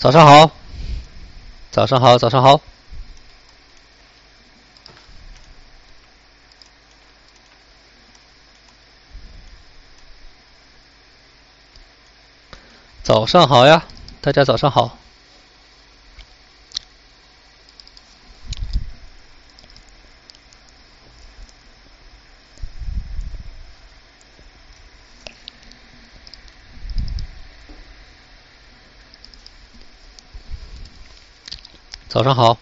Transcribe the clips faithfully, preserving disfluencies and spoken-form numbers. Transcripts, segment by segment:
早上好，早上好，早上好。早上好呀，大家早上好。早上好。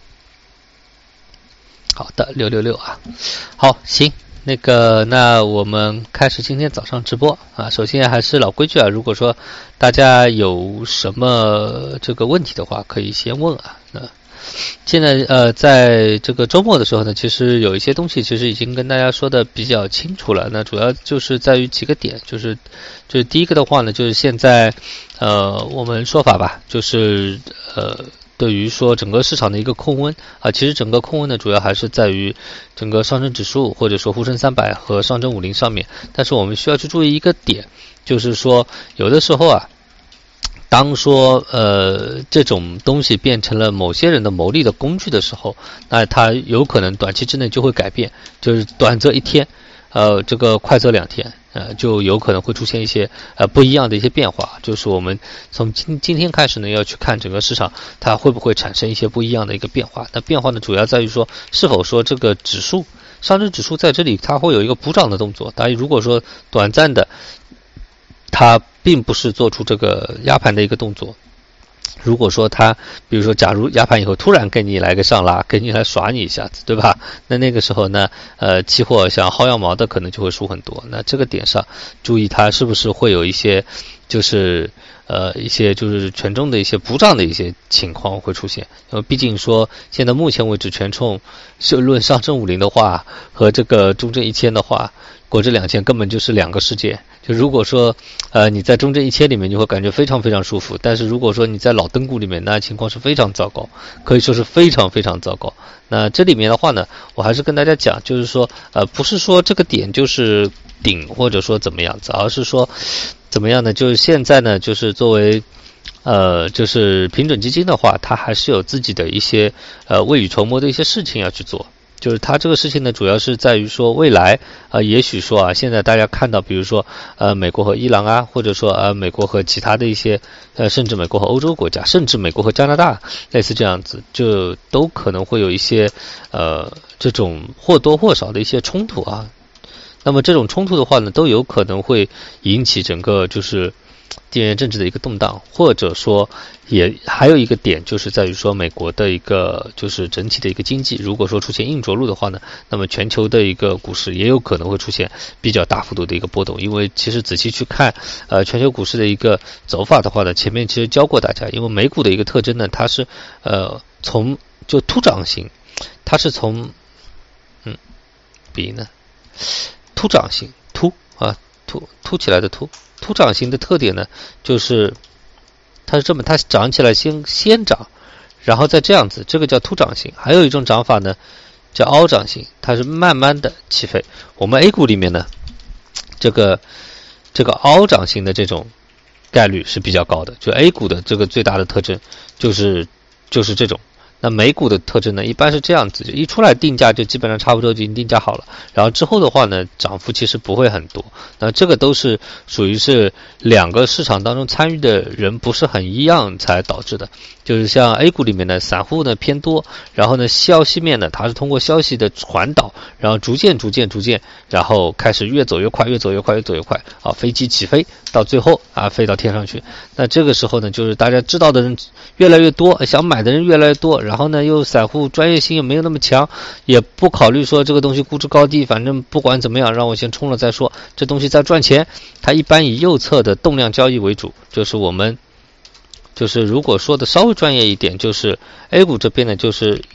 好的，六六六啊。好，行，那个，那我们开始今天早上直播啊。首先还是老规矩啊，如果说大家有什么这个问题的话，可以先问啊。那现在呃，在这个周末的时候呢，其实有一些东西其实已经跟大家说的比较清楚了。那主要就是在于几个点，就是就是第一个的话呢，就是现在呃，我们说法吧，就是呃。对于说整个市场的一个控温啊，其实整个控温呢，主要还是在于整个上证指数或者说沪深三百和上证五零上面。但是我们需要去注意一个点，就是说有的时候啊，当说呃这种东西变成了某些人的牟利的工具的时候，那它有可能短期之内就会改变，就是短则一天，呃这个快则两天。呃，就有可能会出现一些呃不一样的一些变化，就是我们从今今天开始呢，要去看整个市场它会不会产生一些不一样的一个变化。那变化呢，主要在于说是否说这个指数上证指数在这里它会有一个补涨的动作。当然，如果说短暂的它并不是做出这个压盘的一个动作。如果说它，比如说，假如压盘以后突然给你来个上拉，给你来耍你一下子，对吧？那那个时候呢，呃，期货想薅羊毛的可能就会输很多。那这个点上，注意它是不是会有一些，就是呃一些就是权重的一些补涨的一些情况会出现。因为毕竟说现在目前为止权重就论上证五零的话和这个中证一千的话，国指两千根本就是两个世界。就如果说呃你在中证一千里面你会感觉非常非常舒服，但是如果说你在老登股里面，那情况是非常糟糕，可以说是非常非常糟糕。那这里面的话呢，我还是跟大家讲，就是说呃不是说这个点就是顶或者说怎么样子，而是说怎么样呢，就是现在呢，就是作为呃就是平准基金的话，它还是有自己的一些呃未雨绸缪的一些事情要去做。就是它这个事情呢，主要是在于说未来呃也许说啊，现在大家看到比如说呃美国和伊朗啊，或者说呃美国和其他的一些呃甚至美国和欧洲国家，甚至美国和加拿大，类似这样子，就都可能会有一些呃这种或多或少的一些冲突啊。那么这种冲突的话呢，都有可能会引起整个就是地缘政治的一个动荡，或者说也还有一个点，就是在于说美国的一个就是整体的一个经济，如果说出现硬着陆的话呢，那么全球的一个股市也有可能会出现比较大幅度的一个波动。因为其实仔细去看呃全球股市的一个走法的话呢，前面其实教过大家，因为美股的一个特征呢，它是呃从就突涨型，它是从嗯比呢突涨型突啊突突起来的突突涨型的特点呢，就是它是这么，它涨起来先先涨，然后再这样子，这个叫突涨型。还有一种涨法呢，叫凹涨型，它是慢慢的起飞。我们 A 股里面呢，这个这个凹涨型的这种概率是比较高的，就 A 股的这个最大的特征就是就是这种。那美股的特征呢，一般是这样子，就一出来定价就基本上差不多就已经定价好了，然后之后的话呢，涨幅其实不会很多。那这个都是属于是两个市场当中参与的人不是很一样才导致的。就是像 A 股里面呢，散户呢偏多，然后呢消息面呢，它是通过消息的传导，然后逐渐逐渐逐渐，然后开始越走越快，越走越快，越走越快啊，飞机起飞，到最后啊飞到天上去。那这个时候呢，就是大家知道的人越来越多，想买的人越来越多，然后呢又散户专业性也没有那么强，也不考虑说这个东西估值高低，反正不管怎么样让我先冲了再说，这东西再赚钱。它一般以右侧的动量交易为主，就是我们就是如果说的稍微专业一点，就是 A 股这边呢，就是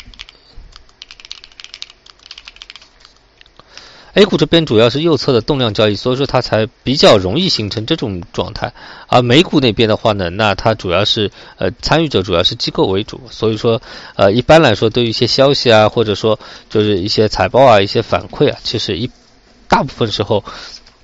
A 股这边主要是右侧的动量交易，所以说它才比较容易形成这种状态。而美股那边的话呢，那它主要是呃参与者主要是机构为主，所以说呃一般来说对于一些消息啊，或者说就是一些财报啊、一些反馈啊，其实一大部分时候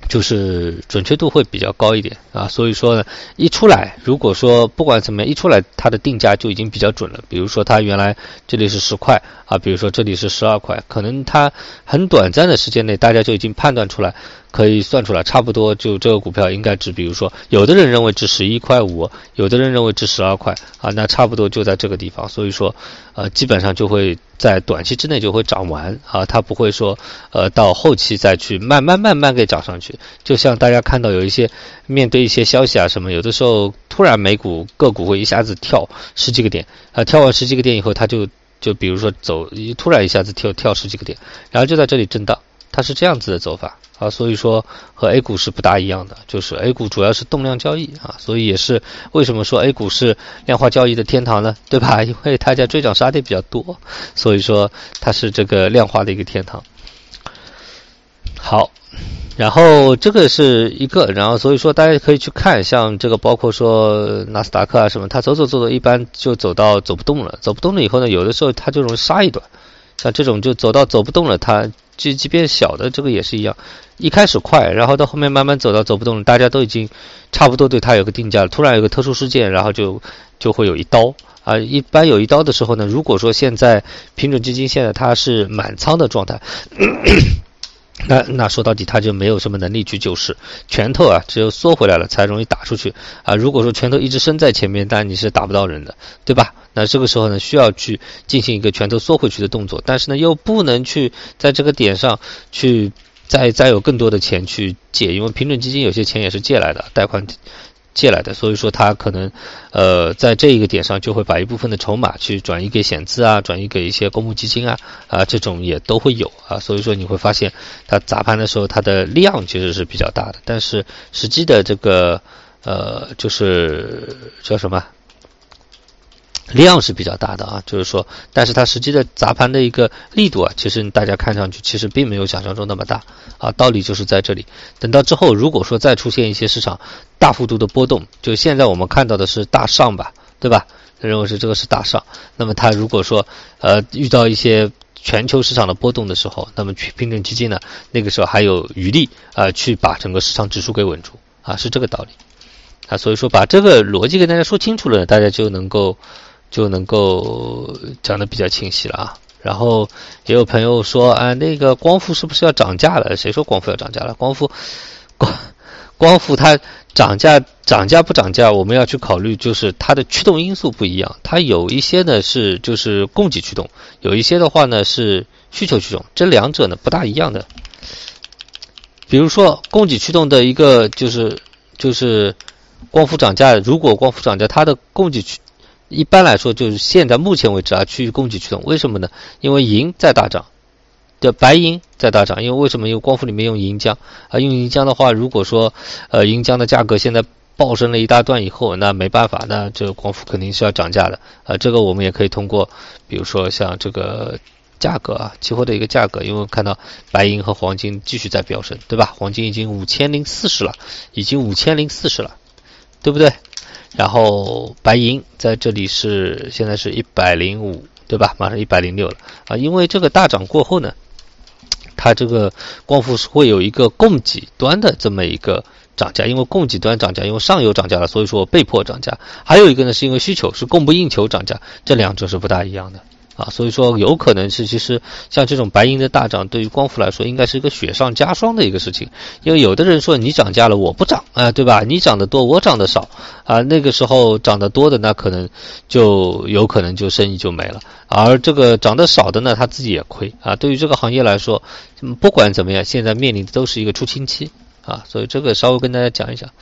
就是准确度会比较高一点啊，所以说呢，一出来，如果说不管怎么样，一出来它的定价就已经比较准了。比如说它原来这里是十块啊，比如说这里是十二块，可能它很短暂的时间内，大家就已经判断出来，可以算出来，差不多就这个股票应该值，比如说有的人认为值十一块五，有的人认为值十二块啊，那差不多就在这个地方，所以说呃基本上就会在短期之内就会涨完啊，它不会说呃到后期再去慢慢慢慢给涨上去。就像大家看到有一些面对一些消息啊什么，有的时候突然美股个股会一下子跳十几个点，啊，跳完十几个点以后，它就就比如说走，突然一下子跳跳十几个点，然后就在这里震荡，它是这样子的走法啊，所以说和 A 股是不大一样的，就是 A 股主要是动量交易啊，所以也是为什么说 A 股是量化交易的天堂呢？对吧？因为大家追涨杀跌比较多，所以说它是这个量化的一个天堂。好。然后这个是一个，然后所以说大家可以去看，像这个包括说纳斯达克啊什么，它走走走走，一般就走到走不动了，走不动了以后呢，有的时候它就容易杀一段，像这种就走到走不动了，它即即便小的这个也是一样，一开始快，然后到后面慢慢走到走不动了，大家都已经差不多对它有个定价了，突然有个特殊事件，然后就就会有一刀啊，一般有一刀的时候呢，如果说现在平准基金现在它是满仓的状态。那那说到底，他就没有什么能力去救市，拳头啊，只有缩回来了才容易打出去啊。如果说拳头一直伸在前面，但你是打不到人的，对吧？那这个时候呢，需要去进行一个拳头缩回去的动作，但是呢，又不能去在这个点上去再再有更多的钱去借，因为平准基金有些钱也是借来的，贷款借来的，所以说他可能呃在这一个点上就会把一部分的筹码去转移给险资啊，转移给一些公募基金啊啊这种也都会有啊，所以说你会发现它砸盘的时候它的量其实是比较大的，但是实际的这个呃就是叫什么量是比较大的啊，就是说，但是它实际的砸盘的一个力度啊，其实大家看上去其实并没有想象中那么大啊，道理就是在这里。等到之后，如果说再出现一些市场大幅度的波动，就现在我们看到的是大上吧，对吧？认为是这个是大上，那么它如果说呃遇到一些全球市场的波动的时候，那么平准基金呢，那个时候还有余力啊、呃、去把整个市场指数给稳住啊，是这个道理啊。所以说把这个逻辑跟大家说清楚了，大家就能够。就能够讲得比较清晰了啊。然后也有朋友说啊，那个光伏是不是要涨价了？谁说光伏要涨价了？光伏光光伏它涨价涨价不涨价，我们要去考虑就是它的驱动因素不一样。它有一些呢是就是供给驱动，有一些的话呢是需求驱动，这两者呢不大一样的。比如说供给驱动的一个就是就是光伏涨价，如果光伏涨价，它的供给驱一般来说就是现在目前为止啊，趋于供给驱动。为什么呢？因为银在大涨，的白银在大涨。因为为什么？因为光伏里面用银浆啊，用银浆的话，如果说呃银浆的价格现在暴升了一大段以后，那没办法，那这个光伏肯定是要涨价的啊。这个我们也可以通过，比如说像这个价格啊，期货的一个价格，因为看到白银和黄金继续在飙升，对吧？黄金已经五千零四十了，已经五千零四十了，对不对？然后白银在这里是现在是一百零五，对吧？马上一百零六了啊！因为这个大涨过后呢，它这个光伏是会有一个供给端的这么一个涨价，因为供给端涨价，因为上游涨价了，所以说被迫涨价。还有一个呢，是因为需求是供不应求涨价，这两者是不大一样的啊。所以说有可能是其实像这种白银的大涨，对于光伏来说应该是一个雪上加霜的一个事情。因为有的人说你涨价了我不涨啊，对吧？你涨得多我涨得少啊，那个时候涨得多的那可能就有可能就生意就没了，而这个涨得少的呢他自己也亏啊。对于这个行业来说，不管怎么样，现在面临的都是一个出清期啊，所以这个稍微跟大家讲一讲。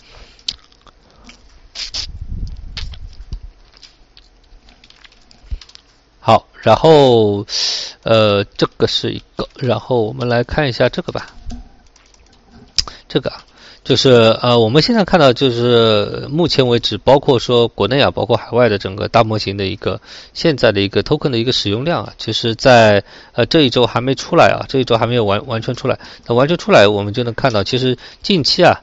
好，然后呃这个是一个，然后我们来看一下这个吧。这个就是呃我们现在看到就是目前为止，包括说国内啊，包括海外的整个大模型的一个现在的一个 token 的一个使用量啊，其实在呃这一周还没出来啊，这一周还没有完完全出来。那完全出来，我们就能看到，其实近期啊，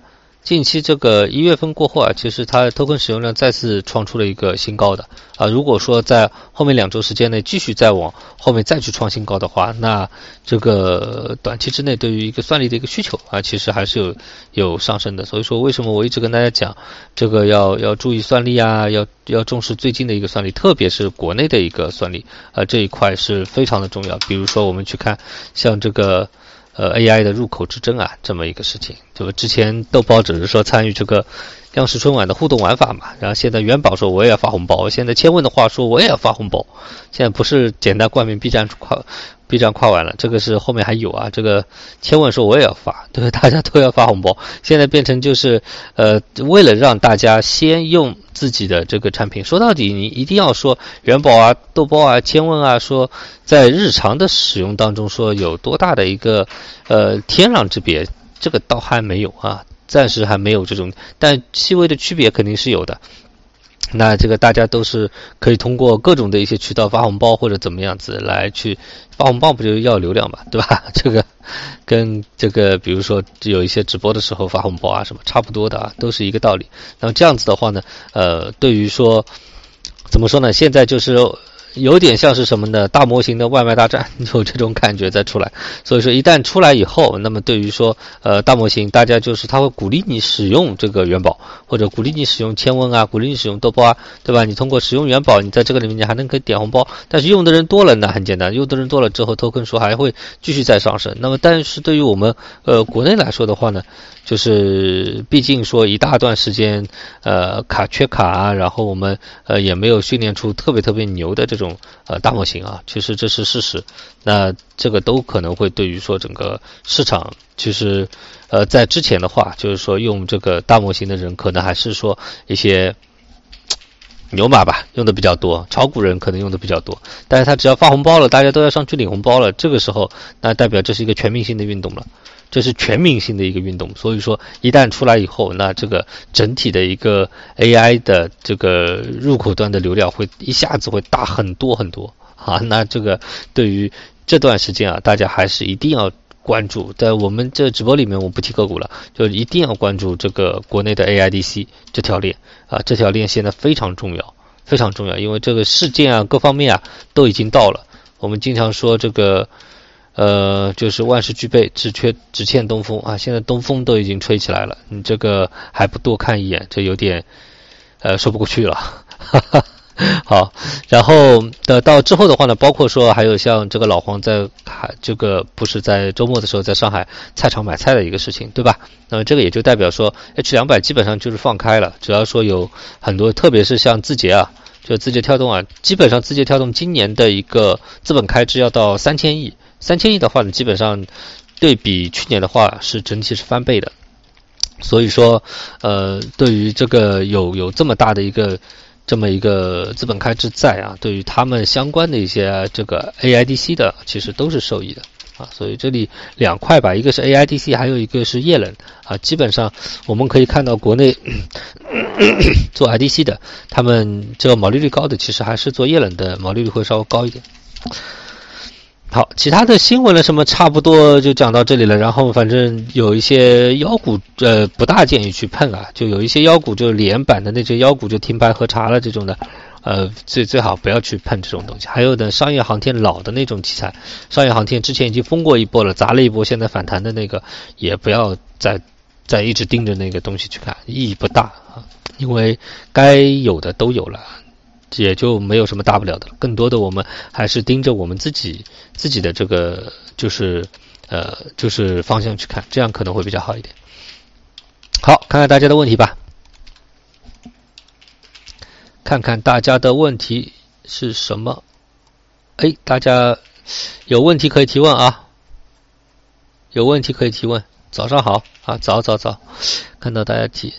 近期这个一月份过后啊，其实它 token 使用量再次创出了一个新高的啊。如果说在后面两周时间内继续再往后面再去创新高的话，那这个短期之内对于一个算力的一个需求啊，其实还是有有上升的。所以说，为什么我一直跟大家讲，这个要要注意算力啊，要要重视最近的一个算力，特别是国内的一个算力啊，这一块是非常的重要。比如说，我们去看像这个。呃 ，A I 的入口之争啊，这么一个事情，对吧？之前豆包只是说参与这个央视春晚的互动玩法嘛，然后现在元宝说我也要发红包，现在千问的话说我也要发红包，现在不是简单冠名 B 站跨 B 站跨完了，这个是后面还有啊，这个千问说我也要发，对吧？大家都要发红包，现在变成就是呃，为了让大家先用自己的这个产品，说到底你一定要说元宝啊、豆包啊、千问啊，说在日常的使用当中说有多大的一个呃天壤之别，这个倒还没有啊，暂时还没有这种，但细微的区别肯定是有的。那这个大家都是可以通过各种的一些渠道发红包或者怎么样子来去发红包，不就要流量嘛，对吧？这个跟这个比如说有一些直播的时候发红包啊什么差不多的啊，都是一个道理。那么这样子的话呢，呃，对于说怎么说呢？现在就是有点像是什么呢？大模型的外卖大战，有这种感觉再出来。所以说，一旦出来以后，那么对于说呃大模型，大家就是他会鼓励你使用这个元宝，或者鼓励你使用千问啊，鼓励你使用豆包啊，对吧？你通过使用元宝，你在这个里面你还能可以点红包。但是用的人多了，那很简单，用的人多了之后 ，token 数还会继续再上升。那么，但是对于我们呃国内来说的话呢，就是毕竟说一大段时间呃卡缺卡啊，然后我们呃也没有训练出特别特别牛的这种呃大模型啊，其实这是事实。那这个都可能会对于说整个市场，其实呃在之前的话，就是说用这个大模型的人可能还是说一些牛马吧，用的比较多，炒股人可能用的比较多，但是他只要发红包了，大家都要上去领红包了，这个时候那代表这是一个全民性的运动了，这是全民性的一个运动，所以说一旦出来以后，那这个整体的一个 A I 的这个入口端的流量会一下子会大很多很多啊，那这个对于这段时间啊，大家还是一定要关注，在我们这直播里面我不提个股了，就一定要关注这个国内的 A I D C 这条链啊，这条链现在非常重要，非常重要，因为这个事件啊各方面啊都已经到了。我们经常说这个呃就是万事俱备，只缺只欠东风啊，现在东风都已经吹起来了，你这个还不多看一眼，这有点呃说不过去了。哈哈。好，然后的到之后的话呢，包括说还有像这个老黄在这个不是在周末的时候在上海菜场买菜的一个事情，对吧？那么这个也就代表说 H 两百 基本上就是放开了，只要说有很多，特别是像字节啊，就字节跳动啊，基本上字节跳动今年的一个资本开支要到三千亿，三千亿的话呢，基本上对比去年的话是整体是翻倍的，所以说呃，对于这个有有这么大的一个。这么一个资本开支在啊，对于他们相关的一些这个 A I D C 的，其实都是受益的啊。所以这里两块吧，一个是 A I D C， 还有一个是液冷啊。基本上我们可以看到国内做 I D C 的，他们这个毛利率高的，其实还是做液冷的毛利率会稍微高一点。好，其他的新闻了什么差不多就讲到这里了。然后反正有一些妖股，呃，不大建议去碰啊。就有一些妖股，就连板的那些妖股就停牌喝茶了这种的，呃，最最好不要去碰这种东西。还有的商业航天老的那种题材，商业航天之前已经疯过一波了，砸了一波，现在反弹的那个也不要再再一直盯着那个东西去看，意义不大啊，因为该有的都有了。也就没有什么大不了的了，更多的我们还是盯着我们自己自己的这个就是呃就是方向去看，这样可能会比较好一点。好，看看大家的问题吧，看看大家的问题是什么。哎，大家有问题可以提问啊，有问题可以提问。早上好啊，早早早，看到大家提。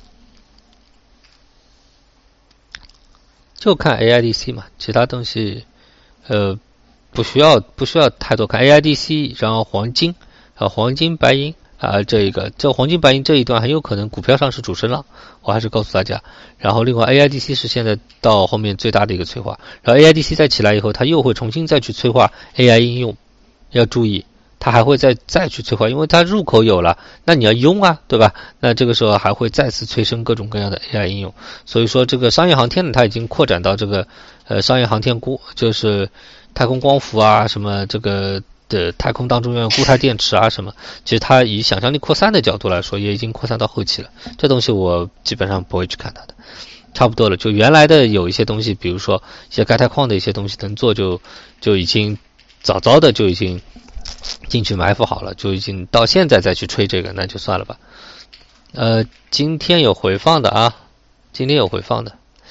就看 A I D C 嘛，其他东西呃不需要不需要太多看 A I D C， 然后黄金啊黄金白银啊这一个这黄金白银这一段很有可能股票上是主升浪，我还是告诉大家。然后另外 A I D C 是现在到后面最大的一个催化，然后 A I D C 再起来以后，它又会重新再去催化 A I 应用，要注意它还会再再去催化，因为它入口有了，那你要用啊，对吧？那这个时候还会再次催生各种各样的 A I 应用。所以说这个商业航天呢，它已经扩展到这个呃商业航天固，就是太空光伏啊，什么这个的太空当中用固态电池啊什么，其实它以想象力扩散的角度来说，也已经扩散到后期了。这东西我基本上不会去看它的。差不多了，就原来的有一些东西，比如说一些钙钛矿的一些东西能做就，就就已经早早的就已经进去埋伏好了，就已经到现在再去吹这个，那就算了吧。呃，今天有回放的啊，今天有回放的。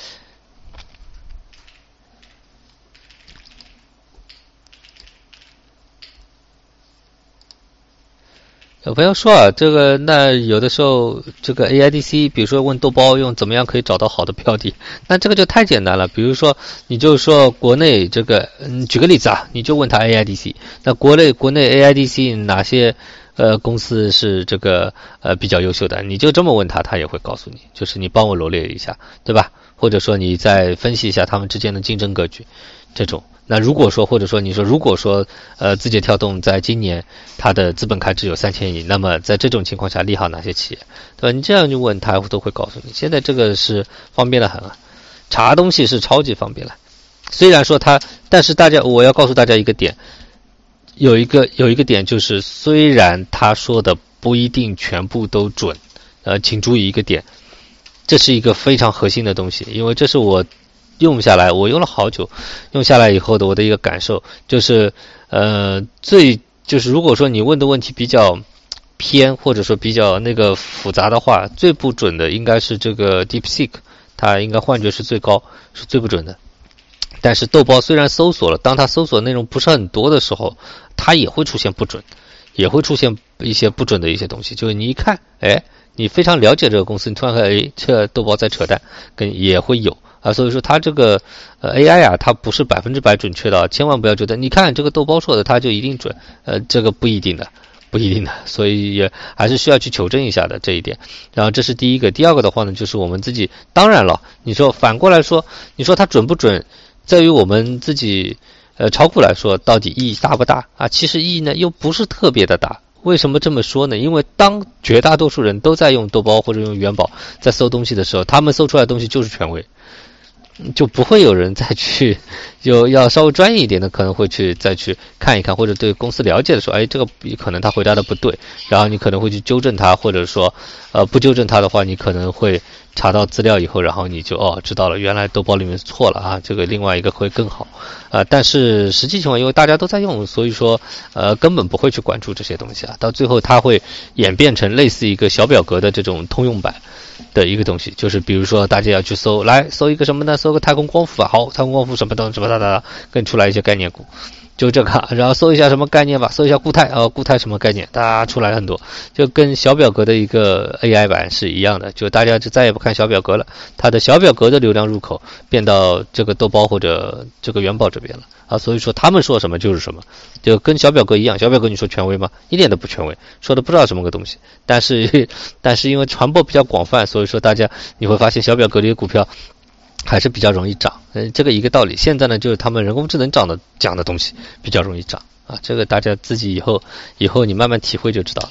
有朋友说啊，这个那有的时候这个 A I D C， 比如说问豆包用怎么样可以找到好的标的，那这个就太简单了。比如说，你就说国内这个，嗯，举个例子啊，你就问他 A I D C， 那国内国内 A I D C 哪些呃公司是这个呃比较优秀的，你就这么问他，他也会告诉你，就是你帮我罗列一下，对吧？或者说你再分析一下他们之间的竞争格局，这种。那如果说，或者说你说，如果说，呃，字节跳动在今年它的资本开支有三千亿，那么在这种情况下利好哪些企业，对吧？你这样就问他都会告诉你。现在这个是方便的很啊，查东西是超级方便了。虽然说它，但是大家我要告诉大家一个点，有一个有一个点就是，虽然他说的不一定全部都准，呃，请注意一个点，这是一个非常核心的东西，因为这是我。用下来，我用了好久，用下来以后的我的一个感受就是，呃，最就是如果说你问的问题比较偏，或者说比较那个复杂的话，最不准的应该是这个 DeepSeek， 它应该幻觉是最高，是最不准的。但是豆包虽然搜索了，当它搜索内容不是很多的时候，它也会出现不准，也会出现一些不准的一些东西。就是你一看，哎，你非常了解这个公司，你突然看，哎，这豆包在扯淡，跟也会有。啊，所以说它这个呃 A I 啊，它不是百分之百准确的，千万不要觉得你看这个豆包说的它就一定准，呃，这个不一定的，不一定的，所以也还是需要去求证一下的这一点。然后这是第一个，第二个的话呢，就是我们自己，当然了，你说反过来说，你说它准不准，在于我们自己呃炒股来说，到底意义大不大啊？其实意义呢又不是特别的大。为什么这么说呢？因为当绝大多数人都在用豆包或者用元宝在搜东西的时候，他们搜出来的东西就是权威。就不会有人再去，有要稍微专业一点的可能会去再去看一看，或者对公司了解的时候，哎，这个可能他回答的不对，然后你可能会去纠正他，或者说，呃，不纠正他的话，你可能会查到资料以后，然后你就哦知道了，原来豆包里面错了啊，这个另外一个会更好，呃，但是实际情况因为大家都在用，所以说呃根本不会去关注这些东西啊，到最后它会演变成类似一个小表格的这种通用版。的一个东西，就是比如说大家要去搜，来搜一个什么呢？搜个太空光伏啊，好，太空光伏什么的什么哒哒，跟出来一些概念股，就这个，然后搜一下什么概念吧，搜一下固态啊、哦，固态什么概念，大家出来了很多，就跟小表格的一个 A I 版是一样的，就大家就再也不看小表格了，它的小表格的流量入口变到这个豆包或者这个元宝这边了啊，所以说他们说什么就是什么，就跟小表格一样，小表格你说权威吗？一点都不权威，说的不知道什么个东西，但是但是因为传播比较广泛，所以说大家你会发现小表格里的股票还是比较容易涨，嗯，这个一个道理。现在呢，就是他们人工智能涨的讲的东西比较容易涨啊，这个大家自己以后以后你慢慢体会就知道了。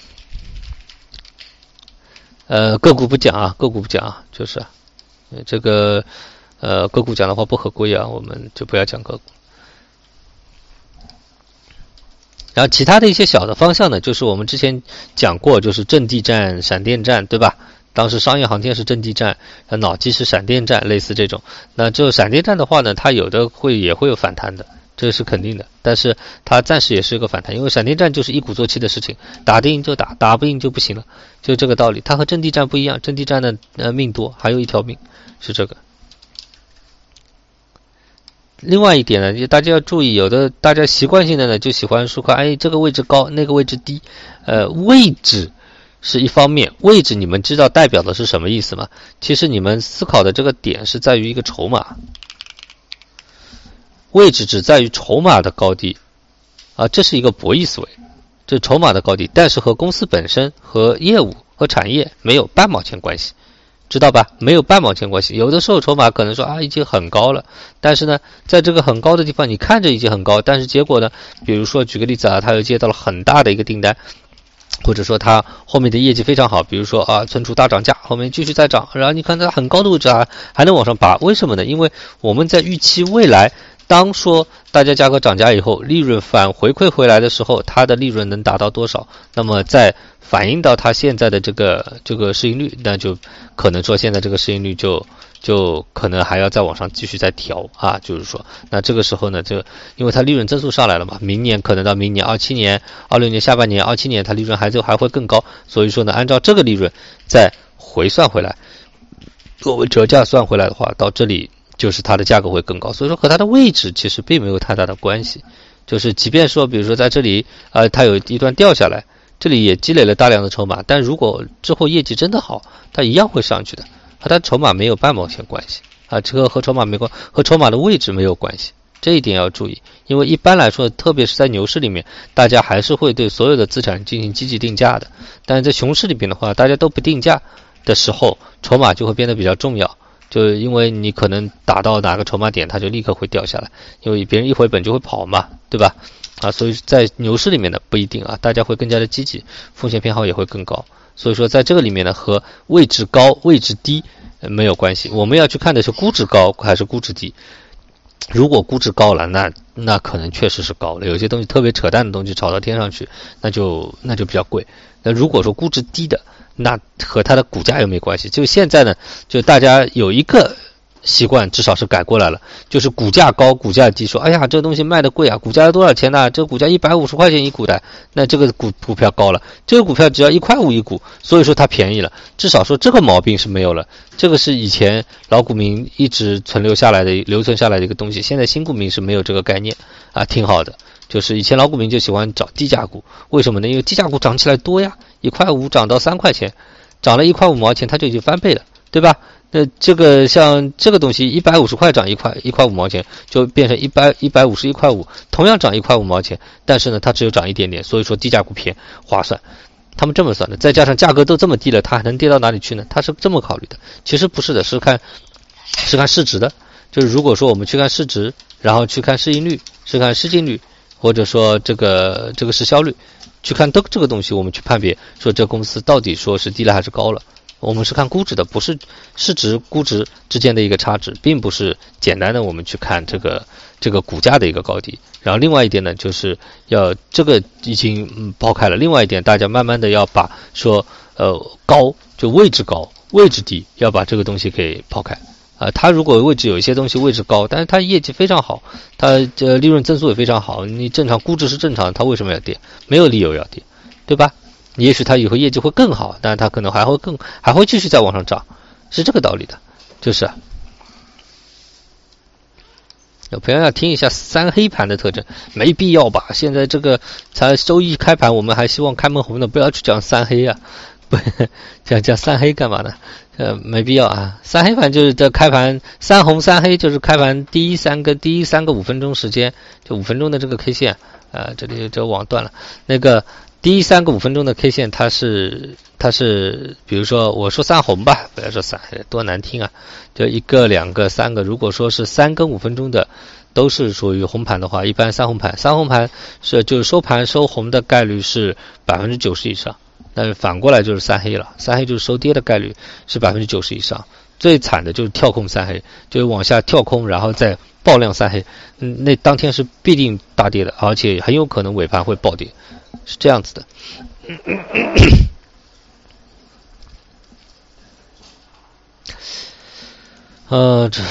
呃，个股不讲啊，个股不讲啊，就是这个呃个股讲的话不合规啊，我们就不要讲个股。然后其他的一些小的方向呢，就是我们之前讲过，就是阵地战、闪电战，对吧？当时商业航天是阵地战，脑机是闪电战，类似这种。那就闪电战的话呢，它有的会也会有反弹的，这是肯定的。但是它暂时也是一个反弹，因为闪电战就是一鼓作气的事情，打得赢就打，打不赢就不行了，就这个道理。它和阵地战不一样，阵地战的呃命多，还有一条命，是这个。另外一点呢，大家要注意，有的大家习惯性的呢就喜欢说哎这个位置高，那个位置低，呃位置是一方面，位置你们知道代表的是什么意思吗？其实你们思考的这个点是在于一个筹码，位置只在于筹码的高低啊，这是一个博弈思维，这是筹码的高低，但是和公司本身和业务和产业没有半毛钱关系， 知道吧？没有半毛钱关系。有的时候筹码可能说啊已经很高了，但是呢，在这个很高的地方，你看着已经很高，但是结果呢，比如说举个例子啊，他又接到了很大的一个订单，或者说他后面的业绩非常好，比如说啊存储大涨价，后面继续再涨，然后你看它很高的位置啊还能往上拔，为什么呢？因为我们在预期未来，当说大家价格涨价以后，利润反回馈回来的时候，它的利润能达到多少？那么在反映到它现在的这个这个市盈率，那就可能说现在这个市盈率就就可能还要再往上继续再调啊，就是说，那这个时候呢，就因为它利润增速上来了嘛，明年可能到明年二七年、二六年下半年、二七年它利润还就还会更高，所以说呢，按照这个利润再回算回来，作为折价算回来的话，到这里就是它的价格会更高，所以说和它的位置其实并没有太大的关系。就是即便说，比如说在这里，呃，它有一段掉下来，这里也积累了大量的筹码，但如果之后业绩真的好，它一样会上去的，和它筹码没有半毛钱关系啊，这个和筹码没关，和筹码的位置没有关系，这一点要注意。因为一般来说，特别是在牛市里面，大家还是会对所有的资产进行积极定价的，但是在熊市里面的话，大家都不定价的时候，筹码就会变得比较重要。就因为你可能打到哪个筹码点，它就立刻会掉下来，因为别人一回本就会跑嘛，对吧？啊，所以在牛市里面呢不一定啊，大家会更加的积极，风险偏好也会更高。所以说在这个里面呢，和位置高位置低、呃、没有关系，我们要去看的是估值高还是估值低。如果估值高了，那那可能确实是高了，有些东西特别扯淡的东西炒到天上去，那就那就比较贵。那如果说估值低的，那和它的股价又没关系。就现在呢，就大家有一个习惯，至少是改过来了，就是股价高股价低，说哎呀这个东西卖的贵啊，股价要多少钱呢？这个股价一百五十块钱一股的，那这个股股票高了，这个股票只要一块五一股，所以说它便宜了，至少说这个毛病是没有了。这个是以前老股民一直存留下来的留存下来的一个东西，现在新股民是没有这个概念啊，挺好的。就是以前老股民就喜欢找低价股，为什么呢？因为低价股涨起来多呀，一块五涨到三块钱，涨了一块五毛钱，它就已经翻倍了，对吧？那这个像这个东西一百五十块涨一块一块五毛钱，就变成一百一百五十一块五，同样涨一块五毛钱，但是呢，它只有涨一点点，所以说低价股偏划算。他们这么算的，再加上价格都这么低了，它还能跌到哪里去呢？它是这么考虑的。其实不是的，是看是看市值的。就是如果说我们去看市值，然后去看市盈率，是看市净率，或者说这个这个市销率，去看都这个东西，我们去判别说这公司到底说是低了还是高了。我们是看估值的，不是市值估值之间的一个差值，并不是简单的我们去看这个这个股价的一个高低。然后另外一点呢，就是要这个已经嗯抛开了，另外一点大家慢慢的要把说呃高就位置高位置低，要把这个东西给抛开啊、呃。它如果位置有一些东西位置高，但是它业绩非常好，它呃利润增速也非常好，你正常估值是正常的，它为什么要跌？没有理由要跌，对吧？也许它以后业绩会更好，但是它可能还会更还会继续再往上涨，是这个道理的。就是有朋友要听一下三黑盘的特征，没必要吧？现在这个才周一开盘，我们还希望开门红的，不要去讲三黑啊，不讲讲三黑干嘛呢？呃，没必要啊。三黑盘就是这开盘三红三黑，就是开盘第一三个第一三个五分钟时间，就五分钟的这个 K 线啊、呃，这里这网断了那个。第一三个五分钟的 K 线，它是它是，比如说我说三红吧，不要说三黑，多难听啊！就一个、两个、三个，如果说是三跟五分钟的，都是属于红盘的话，一般三红盘，三红盘是就是收盘收红的概率是百分之九十以上，但是反过来就是三黑了，三黑就是收跌的概率是百分之九十以上。最惨的就是跳空三黑，就是往下跳空，然后再爆量三黑，嗯，那当天是必定大跌的，而且很有可能尾盘会暴跌。是这样子的，呃，这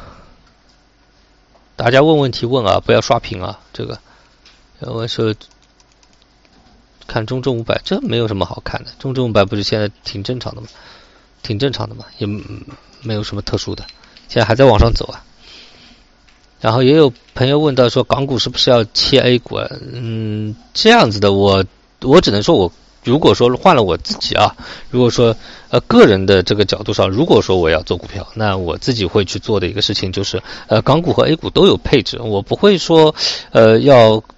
大家问问题问啊，不要刷屏啊。这个，我说看中证五百，这没有什么好看的，中证五百不是现在挺正常的吗？挺正常的嘛，也没有什么特殊的，现在还在往上走啊。然后也有朋友问到说，港股是不是要切 A 股啊？嗯，这样子的，我我只能说我，如果说换了我自己啊，如果说呃个人的这个角度上，如果说我要做股票，那我自己会去做的一个事情就是，呃，港股和 A 股都有配置，我不会说呃要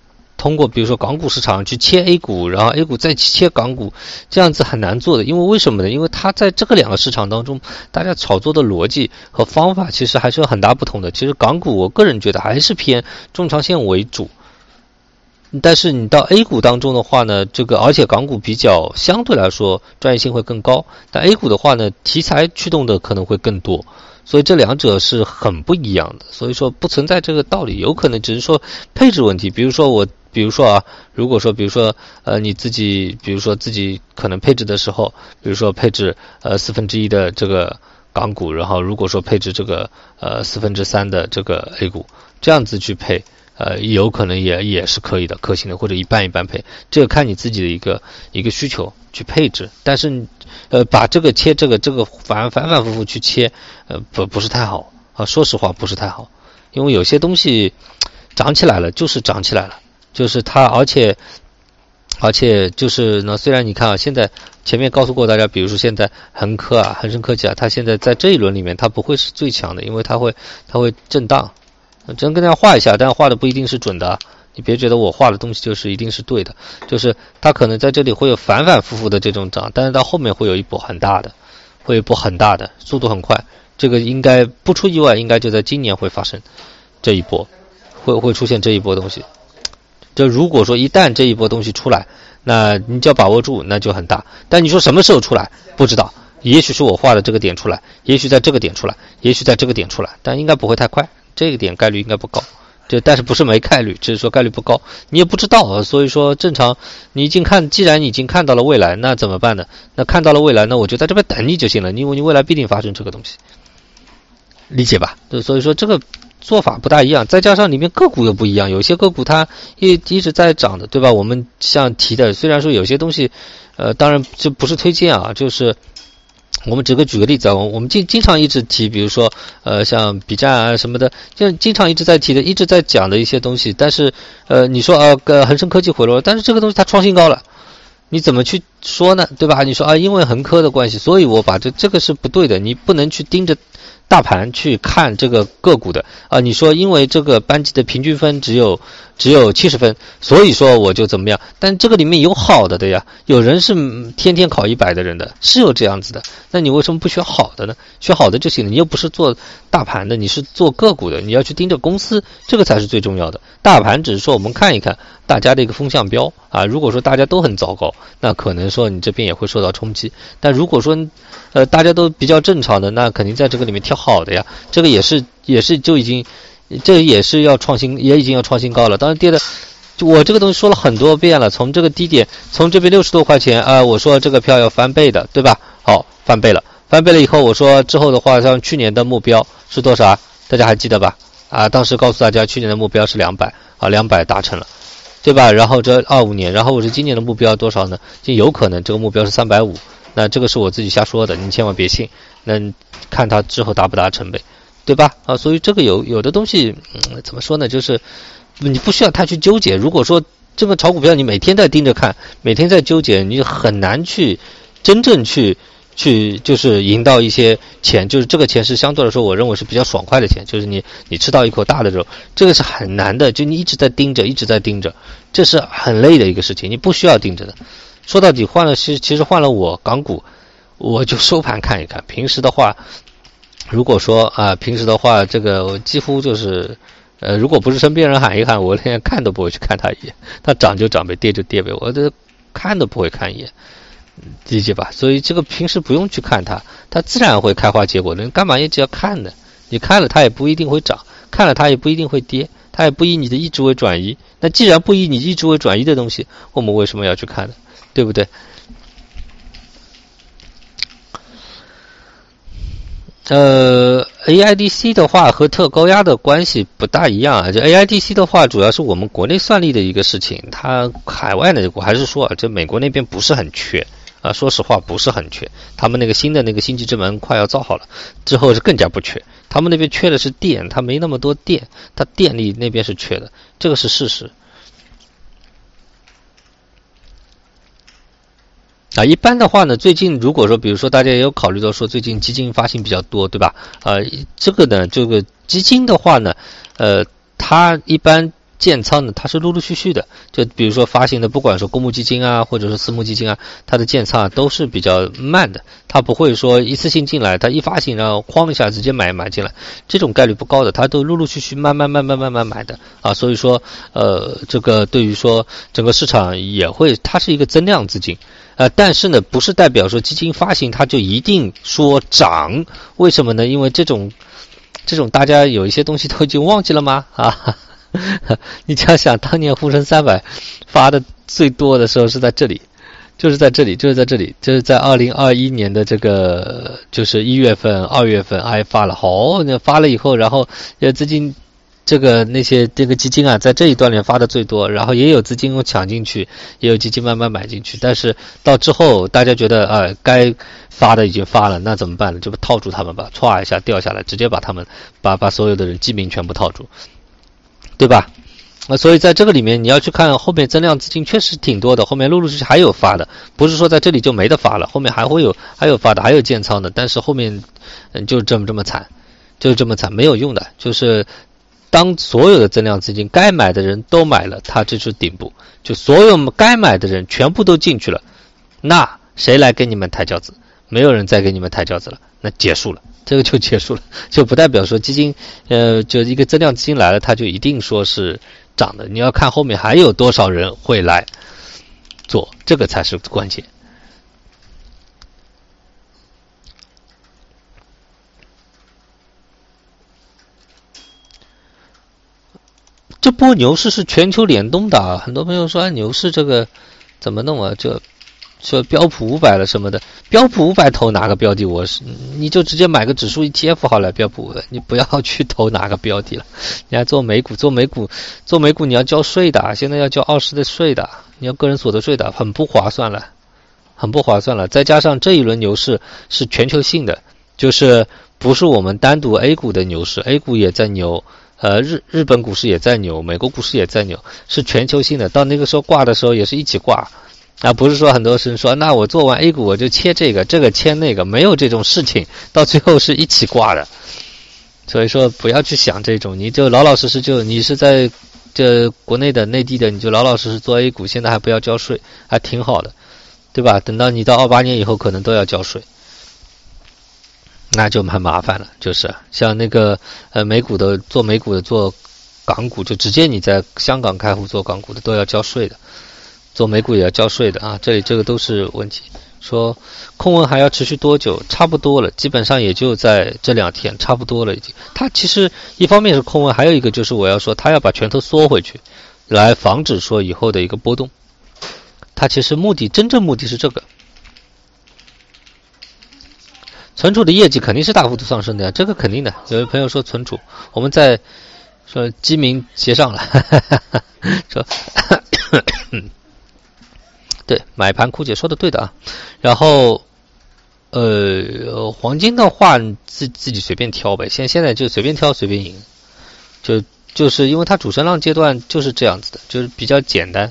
通过比如说港股市场去切 A 股，然后 A 股再切港股，这样子很难做的。因为为什么呢？因为它在这个两个市场当中，大家炒作的逻辑和方法其实还是有很大不同的。其实港股我个人觉得还是偏中长线为主，但是你到 A 股当中的话呢，这个而且港股比较相对来说专业性会更高，但 A 股的话呢，题材驱动的可能会更多。所以这两者是很不一样的，所以说不存在这个道理，有可能只是说配置问题。比如说我，比如说啊，如果说，比如说呃你自己，比如说自己可能配置的时候，比如说配置呃四分之一的这个港股，然后如果说配置这个呃四分之三的这个 A 股，这样子去配，呃有可能也也是可以的，可行的，或者一半一半配，这个看你自己的一个一个需求去配置。但是呃把这个切这个这个反反反复复去切，呃不不是太好啊，说实话不是太好，因为有些东西涨起来了就是涨起来了，就是它而且而且就是呢，虽然你看啊，现在前面告诉过大家，比如说现在恒科啊、恒生科技啊，它现在在这一轮里面它不会是最强的，因为它会它会震荡。只能跟大家画一下，但画的不一定是准的，你别觉得我画的东西就是一定是对的，就是它可能在这里会有反反复复的这种涨，但是到后面会有一波很大的，会有一波很大的，速度很快，这个应该不出意外，应该就在今年会发生这一波，会会出现这一波东西。就如果说一旦这一波东西出来，那你就要把握住，那就很大。但你说什么时候出来，不知道，也许是我画的这个点出来，也许在这个点出来，也许在这个点出来，但应该不会太快。这个点概率应该不高，就但是不是没概率，只是说概率不高，你也不知道，所以说正常你已经看，既然你已经看到了未来，那怎么办呢？那看到了未来，那我就在这边等你就行了，因为你未来必定发生这个东西，理解吧？就所以说这个做法不大一样，再加上里面个股又不一样，有些个股它一一直在涨的，对吧？我们像提的，虽然说有些东西，呃，当然这不是推荐啊，就是我们只个举个例子啊，我们经经常一直提，比如说呃像 B 站啊什么的，就经常一直在提的，一直在讲的一些东西。但是呃你说啊呃恒生科技回落，但是这个东西它创新高了，你怎么去说呢？对吧？你说啊因为恒科的关系，所以我把这这个是不对的，你不能去盯着大盘去看这个个股的啊。你说因为这个班级的平均分只有只有七十分，所以说我就怎么样？但这个里面有好的的呀，有人是天天考一百的人的，是有这样子的。那你为什么不学好的呢？学好的就行了。你又不是做大盘的，你是做个股的，你要去盯着公司，这个才是最重要的。大盘只是说我们看一看大家的一个风向标啊。如果说大家都很糟糕，那可能说你这边也会受到冲击。但如果说呃大家都比较正常的，那肯定在这个里面挑好的呀。这个也是也是就已经。这也是要创新，也已经要创新高了。当然跌的，我这个东西说了很多遍了。从这个低点，从这边六十多块钱啊、呃，我说这个票要翻倍的，对吧？好，翻倍了，翻倍了以后，我说之后的话，像去年的目标是多少？大家还记得吧？啊，当时告诉大家去年的目标是两百啊，两百达成了，对吧？然后这二五年，然后我是今年的目标多少呢？就有可能这个目标是三百五，那这个是我自己瞎说的，你千万别信。那看它之后达不达成呗。对吧？啊，所以这个有有的东西，嗯，怎么说呢？就是你不需要太去纠结。如果说这个炒股票，你每天在盯着看，每天在纠结，你很难去真正去去就是赢到一些钱。就是这个钱是相对来说，我认为是比较爽快的钱。就是你你吃到一口大的肉，这个是很难的。就你一直在盯着，一直在盯着，这是很累的一个事情。你不需要盯着的。说到底，换了其其实换了我港股，我就收盘看一看。平时的话。如果说啊，平时的话，这个我几乎就是，呃，如果不是身边人喊一喊，我连看都不会去看他一眼。他涨就涨呗，跌就跌呗，我这看都不会看一眼，理解吧？所以这个平时不用去看它，它自然会开花结果的。你干嘛一直要看呢？你看了它也不一定会涨，看了它也不一定会跌，它也不以你的意志为转移。那既然不以你意志为转移的东西，我们为什么要去看呢？对不对？呃 ，A I D C 的话和特高压的关系不大一样啊。这 A I D C 的话，主要是我们国内算力的一个事情，它海外呢，我还是说啊，这美国那边不是很缺啊，说实话不是很缺。他们那个新的那个星际之门快要造好了，之后是更加不缺。他们那边缺的是电，它没那么多电，它电力那边是缺的，这个是事实。啊，一般的话呢，最近如果说，比如说大家也有考虑到说，最近基金发行比较多，对吧？呃，这个呢，这个基金的话呢，呃，它一般建仓呢，它是陆陆续续的，就比如说发行的，不管说公募基金啊，或者是私募基金啊，它的建仓啊都是比较慢的，它不会说一次性进来，它一发行然后哐一下直接买买进来，这种概率不高的，它都陆陆续续慢慢慢慢慢慢买的啊，所以说呃，这个对于说整个市场也会，它是一个增量资金。呃，但是呢，不是代表说基金发行它就一定说涨，为什么呢？因为这种这种大家有一些东西都已经忘记了吗？啊，你想想，当年沪深三百发的最多的时候是在这里，就是在这里，就是在这里，就是在二零二一年的这个就是一月份、二月份还发了，好，那发了以后，然后呃资金。这个那些这个基金啊，在这一段里发的最多，然后也有资金抢进去，也有基金慢慢买进去，但是到之后大家觉得啊、呃，该发的已经发了，那怎么办呢？就套住他们吧，歘一下掉下来，直接把他们把把所有的人基民全部套住，对吧？啊，所以在这个里面你要去看后面增量资金确实挺多的，后面陆陆续续还有发的，不是说在这里就没得发了，后面还会有还有发的，还有建仓的，但是后面嗯就这么这么惨，就这么惨，没有用的，就是。当所有的增量资金该买的人都买了，它这是顶部，就所有该买的人全部都进去了，那谁来给你们抬轿子？没有人再给你们抬轿子了，那结束了，这个就结束了，就不代表说基金呃就一个增量资金来了，它就一定说是涨的，你要看后面还有多少人会来做，这个才是关键。这波牛市是全球联动的啊，很多朋友说、啊、牛市这个怎么弄啊？就说标普五百了什么的，标普五百投哪个标的？我是你就直接买个指数 E T F 好了，标普五百，你不要去投哪个标的了。你还做美股，做美股，做美股你要交税的，现在要交二十的税的，你要个人所得税的，很不划算了，很不划算了。再加上这一轮牛市是全球性的，就是不是我们单独 A 股的牛市 ，A 股也在牛。呃，日日本股市也在牛，美国股市也在牛，是全球性的。到那个时候挂的时候也是一起挂，啊，不是说很多人说，那我做完 A 股我就切这个，这个切那个，没有这种事情，到最后是一起挂的。所以说不要去想这种，你就老老实实就你是在这国内的、内地的，你就老老实实做 A 股，现在还不要交税，还挺好的，对吧？等到你到二八年以后，可能都要交税。那就蛮麻烦了，就是像那个呃美股的做美股的做港股，就直接你在香港开户做港股的都要交税的，做美股也要交税的啊，这里这个都是问题。说空文还要持续多久？差不多了，基本上也就在这两天，差不多了已经。它其实一方面是空文，还有一个就是我要说，它要把拳头缩回去，来防止说以后的一个波动。它其实目的真正目的是这个。存储的业绩肯定是大幅度上升的呀，这个肯定的。有位朋友说存储，我们在说基民结账了，呵呵呵说对，买盘枯竭说的对的啊。然后呃，黄金的话自自己随便挑呗，现现在就随便挑随便赢，就就是因为它主升浪阶段就是这样子的，就是比较简单。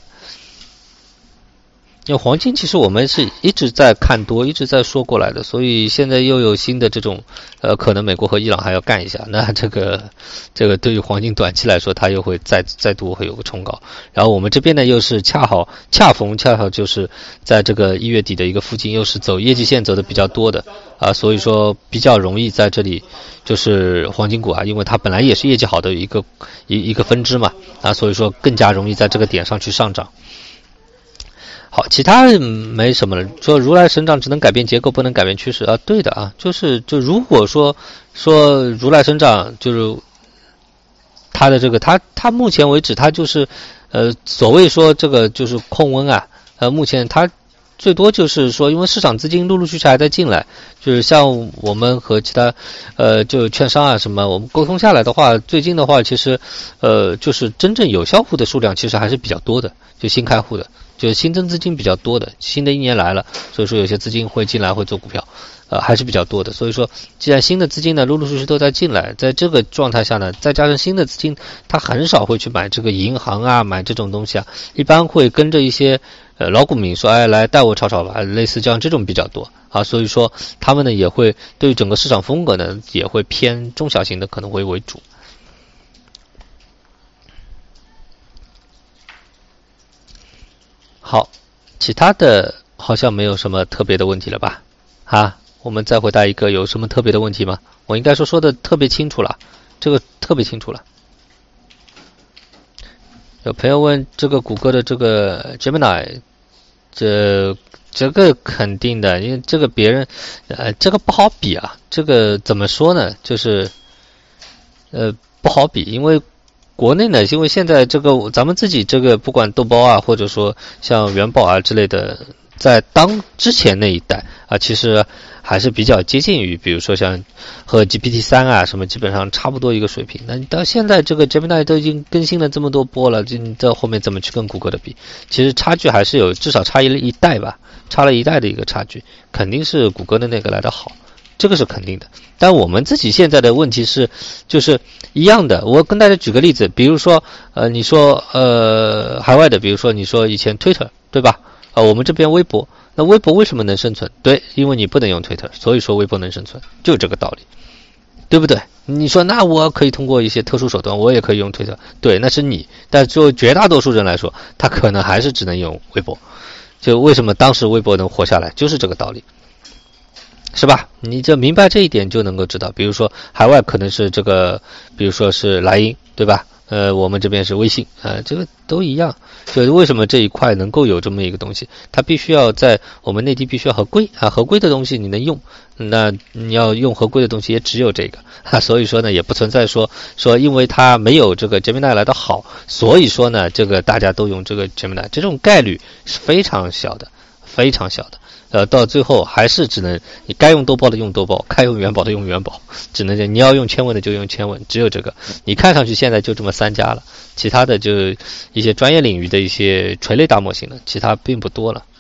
因为黄金其实我们是一直在看多，一直在说过来的，所以现在又有新的这种，呃，可能美国和伊朗还要干一下，那这个这个对于黄金短期来说，它又会再再度会有个冲高。然后我们这边呢，又是恰好恰逢恰好就是在这个一月底的一个附近，又是走业绩线走的比较多的啊，所以说比较容易在这里就是黄金股啊，因为它本来也是业绩好的一个一一个分支嘛啊，所以说更加容易在这个点上去上涨。好，其他没什么了。说如来神掌只能改变结构，不能改变趋势啊，对的啊，就是就如果说说如来神掌就是它的这个，它它目前为止它就是呃所谓说这个就是控温啊，呃目前它最多就是说，因为市场资金陆陆续续还在进来，就是像我们和其他呃就券商啊什么，我们沟通下来的话，最近的话其实呃就是真正有效户的数量其实还是比较多的，就新开户的。就是新增资金比较多的，新的一年来了，所以说有些资金会进来会做股票，呃还是比较多的。所以说，既然新的资金呢陆陆续续都在进来，在这个状态下呢，再加上新的资金，他很少会去买这个银行啊，买这种东西啊，一般会跟着一些呃老股民说，哎来带我炒炒吧，类似这样这种比较多啊。所以说他们呢也会对于整个市场风格呢也会偏中小型的可能会为主。 其他的好像没有什么特别的问题了吧？啊，我们再回答一个，有什么特别的问题吗？我应该说说的特别清楚了，这个特别清楚了。有朋友问这个谷歌的这个 Gemini， 这这个肯定的，因为这个别人呃这个不好比啊，这个怎么说呢？就是呃不好比，因为国内呢，因为现在这个咱们自己这个不管豆包啊，或者说像元宝啊之类的，在当之前那一代啊，其实还是比较接近于，比如说像和 G P T 三 啊什么，基本上差不多一个水平。那你到现在这个 Gemini 都已经更新了这么多波了，你到后面怎么去跟谷歌的比？其实差距还是有，至少差一一代吧，差了一代的一个差距，肯定是谷歌的那个来得好。这个是肯定的，但我们自己现在的问题是，就是一样的。我跟大家举个例子，比如说，呃，你说，呃，海外的，比如说你说以前 Twitter， 对吧？啊、呃，我们这边微博，那微博为什么能生存？对，因为你不能用 Twitter， 所以说微博能生存，就这个道理，对不对？你说那我可以通过一些特殊手段，我也可以用 Twitter， 对，那是你，但就绝大多数人来说，他可能还是只能用微博。就为什么当时微博能活下来，就是这个道理。是吧？你就明白这一点就能够知道，比如说海外可能是这个，比如说是莱茵，对吧？呃，我们这边是微信，呃，这个都一样。就是为什么这一块能够有这么一个东西，它必须要在我们内地必须要合规啊，合规的东西你能用，那你要用合规的东西也只有这个啊，所以说呢，也不存在说说因为它没有这个 Gemini 来的好，所以说呢，这个大家都用这个 Gemini， 这种概率是非常小的，非常小的。呃，到最后还是只能你该用豆包的用豆包，该用元宝的用元宝，只能这你要用千问的就用千问，只有这个。你看上去现在就这么三家了，其他的就一些专业领域的一些垂类大模型了，其他并不多了。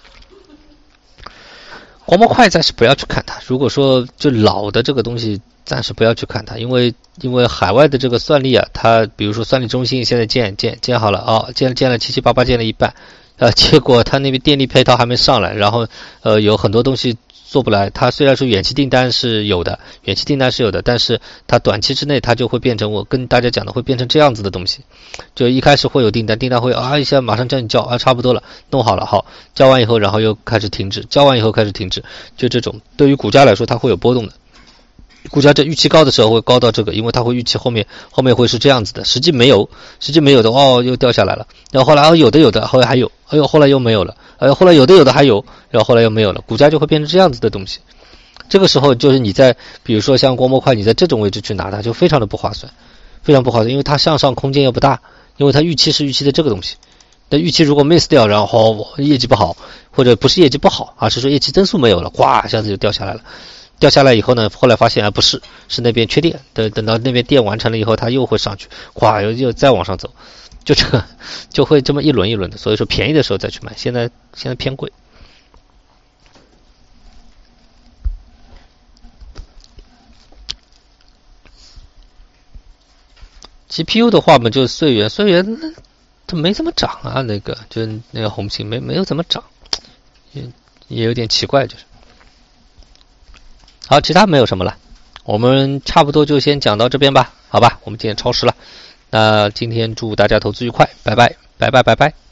光模块暂时不要去看它，如果说就老的这个东西暂时不要去看它，因为因为海外的这个算力啊，它比如说算力中心现在建建建好了啊、哦，建建了七七八八建了一半。呃，结果他那边电力配套还没上来，然后呃有很多东西做不来。他虽然说远期订单是有的，远期订单是有的，但是它短期之内它就会变成我跟大家讲的会变成这样子的东西。就一开始会有订单，订单会啊一下马上叫你交啊差不多了，弄好了好，交完以后然后又开始停止，交完以后开始停止，就这种对于股价来说它会有波动的。股价这预期高的时候会高到这个，因为它会预期后面后面会是这样子的，实际没有，实际没有的哦，又掉下来了。然后后来哦有的有的，后来还有，哎呦后来又没有了，哎呦后来有的有的还有，然后后来又没有了，股价就会变成这样子的东西。这个时候就是你在比如说像光模块，你在这种位置去拿它就非常的不划算，非常不划算，因为它向上空间又不大，因为它预期是预期的这个东西。但预期如果 miss 掉，然后业绩不好，或者不是业绩不好，而是说业绩增速没有了，哗一下子就掉下来了。掉下来以后呢，后来发现啊不是，是那边缺电，等等到那边电完成了以后，它又会上去，咵又又再往上走，就这个就会这么一轮一轮的。所以说便宜的时候再去买，现在现在偏贵。G P U 的话嘛，就是岁月，岁月它没怎么涨啊，那个就是那个红星没没有怎么涨，也也有点奇怪，就是。好，其他没有什么了，我们差不多就先讲到这边吧，好吧，我们今天超时了，那今天祝大家投资愉快，拜拜，拜拜，拜拜。